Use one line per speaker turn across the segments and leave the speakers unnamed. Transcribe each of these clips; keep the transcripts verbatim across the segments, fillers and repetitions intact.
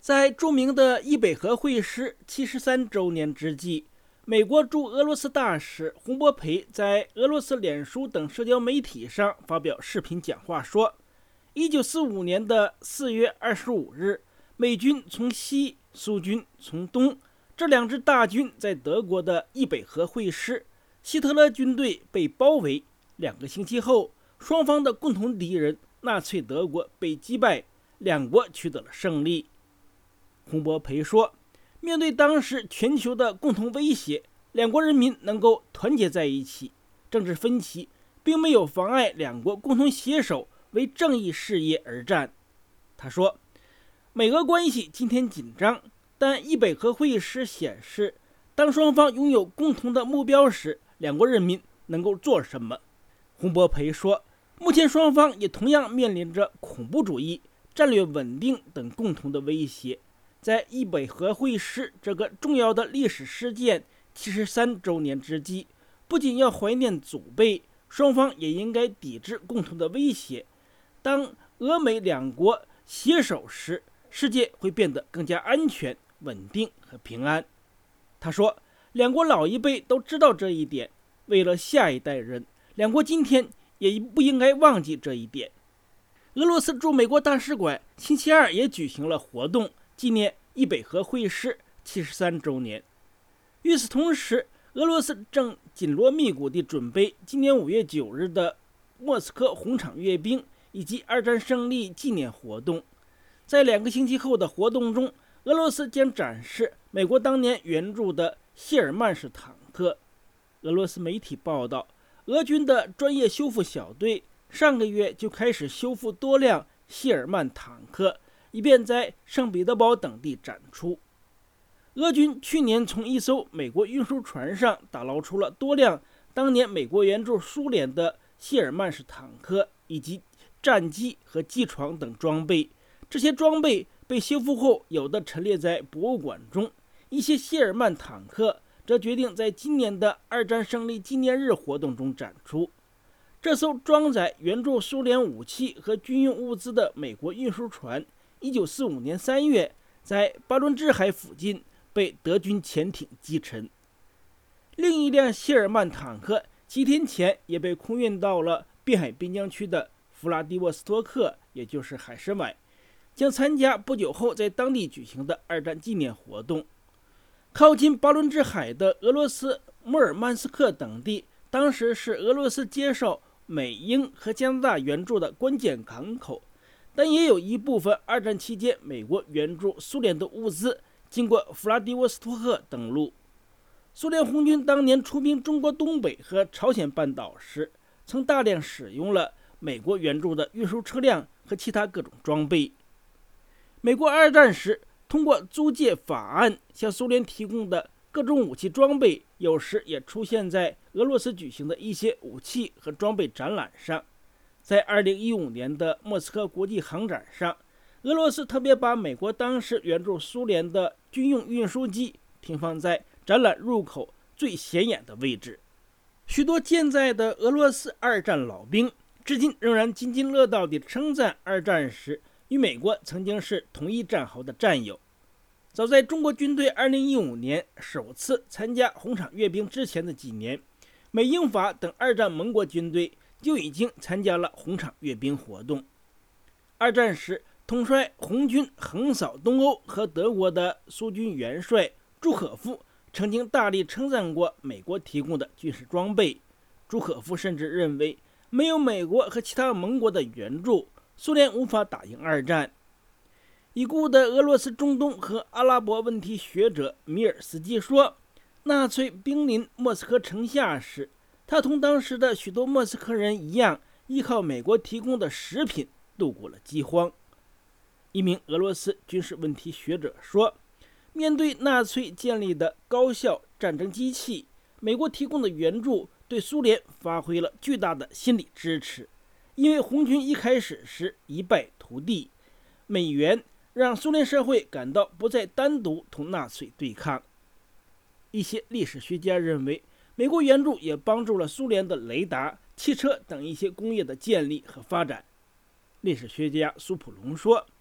在著名的伊北河会师七十三周年之际，美国驻俄罗斯大使洪博培在俄罗斯脸书等社交媒体上发表视频讲话说，一九四五年的四月二十五日，美军从西，苏军从东，这两支大军在德国的伊北河会师，希特勒军队被包围。两个星期后，双方的共同敌人纳粹德国被击败，两国取得了胜利。洪博培说，面对当时全球的共同威胁，两国人民能够团结在一起，政治分歧并没有妨碍两国共同携手为正义事业而战。他说，美俄关系今天紧张，但伊北河会师显示，当双方拥有共同的目标时，两国人民能够做什么。洪博培说，目前双方也同样面临着恐怖主义、战略稳定等共同的威胁。在伊北河会师这个重要的历史事件七十三周年之际，不仅要怀念祖辈，双方也应该抵制共同的威胁。当俄美两国携手时，世界会变得更加安全、稳定和平安。他说，两国老一辈都知道这一点，为了下一代人，两国今天也不应该忘记这一点。俄罗斯驻美国大使馆星期二也举行了活动，纪念伊北河会师七十三周年。与此同时，俄罗斯正紧锣密鼓地准备今年五月九日的莫斯科红场阅兵以及二战胜利纪念活动。在两个星期后的活动中，俄罗斯将展示美国当年援助的谢尔曼式坦克。俄罗斯媒体报道，俄军的专业修复小队上个月就开始修复多辆谢尔曼坦克，以便在圣彼得堡等地展出。俄军去年从一艘美国运输船上打捞出了多辆当年美国援助苏联的谢尔曼式坦克以及战机和机床等装备。这些装备被修复后，有的陈列在博物馆中，一些谢尔曼坦克则决定在今年的二战胜利纪念日活动中展出。这艘装载援助苏联武器和军用物资的美国运输船一九四五年三月在巴伦支海附近被德军潜艇击沉。另一辆谢尔曼坦克几天前也被空运到了滨海边疆区的弗拉迪沃斯托克，也就是海参崴，将参加不久后在当地举行的二战纪念活动。靠近巴伦支海的俄罗斯穆尔曼斯克等地，当时是俄罗斯接受美英和加拿大援助的关键港口，但也有一部分二战期间美国援助苏联的物资经过弗拉迪沃斯托克登陆。苏联红军当年出兵中国东北和朝鲜半岛时，曾大量使用了美国援助的运输车辆和其他各种装备。美国二战时通过租借法案向苏联提供的各种武器装备，有时也出现在俄罗斯举行的一些武器和装备展览上。在二零一五年的莫斯科国际航展上，俄罗斯特别把美国当时援助苏联的军用运输机停放在展览入口最显眼的位置。许多健在的俄罗斯二战老兵至今仍然津津乐道地称赞二战时与美国曾经是同一战壕的战友。早在中国军队二零一五年首次参加红场阅兵之前的几年，美英法等二战盟国军队就已经参加了红场阅兵活动。二战时统帅红军横扫东欧和德国的苏军元帅朱可夫曾经大力称赞过美国提供的军事装备。朱可夫甚至认为，没有美国和其他盟国的援助，苏联无法打赢二战。已故的俄罗斯中东和阿拉伯问题学者米尔斯基说，纳粹兵临莫斯科城下时，他同当时的许多莫斯科人一样，依靠美国提供的食品度过了饥荒。一名俄罗斯军事问题学者说，面对纳粹建立的高效战争机器，美国提供的援助对苏联发挥了巨大的心理支持，因为红军一开始时一败涂地，美元让苏联社会感到不再单独同纳粹对抗。一些历史学家认为，美国援助也帮助了苏联的雷达、汽车等一些工业的建立和发展。历史学家苏普隆说，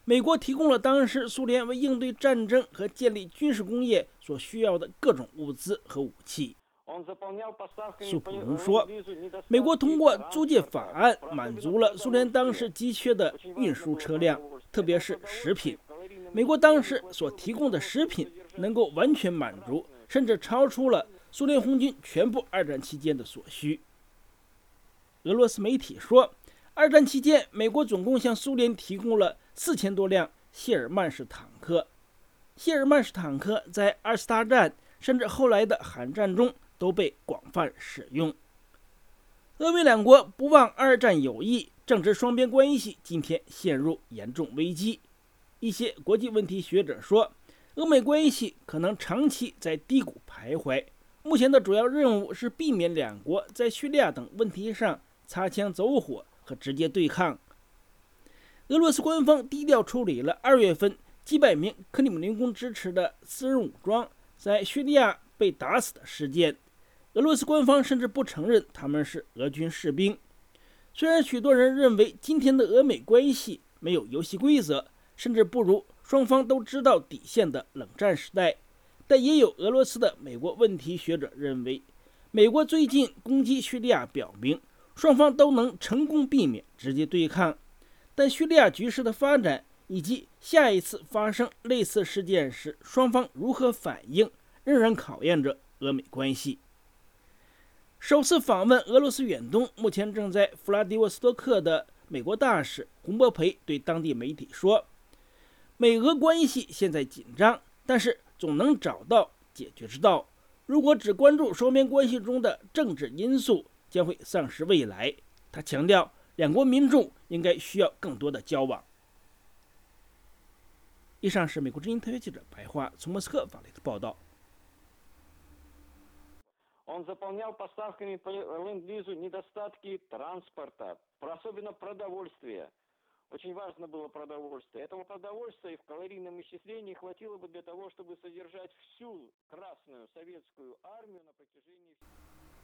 美国提供了当时苏联为应对战争和建立军事工业所需要的各种物资和武器。苏普荣说，美国通过租借法案满足了苏联当时急缺的运输车辆，特别是食品。美国当时所提供的食品能够完全满足，甚至超出了苏联红军全部二战期间的所需。俄罗斯媒体说，二战期间，美国总共向苏联提供了四千多辆谢尔曼式坦克。谢尔曼式坦克在二次大战甚至后来的韩战中都被广泛使用。俄美两国不忘二战友谊，政治双边关系今天陷入严重危机。一些国际问题学者说，俄美关系可能长期在低谷徘徊。目前的主要任务是避免两国在叙利亚等问题上擦枪走火和直接对抗。俄罗斯官方低调处理了二月份几百名克里姆林宫支持的私人武装在叙利亚被打死的事件。俄罗斯官方甚至不承认他们是俄军士兵。虽然许多人认为今天的俄美关系没有游戏规则，甚至不如双方都知道底线的冷战时代，但也有俄罗斯的美国问题学者认为，美国最近攻击叙利亚表明双方都能成功避免直接对抗，但叙利亚局势的发展以及下一次发生类似事件时双方如何反应，仍然考验着俄美关系。首次访问俄罗斯远东，目前正在弗拉迪沃斯托克的美国大使洪博培对当地媒体说，美俄关系现在紧张，但是总能找到解决之道。如果只关注双边关系中的政治因素，将会丧失未来。他强调，两国民众应该需要更多的交往。以上是美国之音特约记者白桦从莫斯科发来的报道。
Он заполнял поставками по ленд-лизу недостатки транспорта, особенно продовольствия. Очень важно было продовольствие. Этого продовольствия в калорийном исчислении хватило бы для того, чтобы содержать всю Красную Советскую армию на протяжении...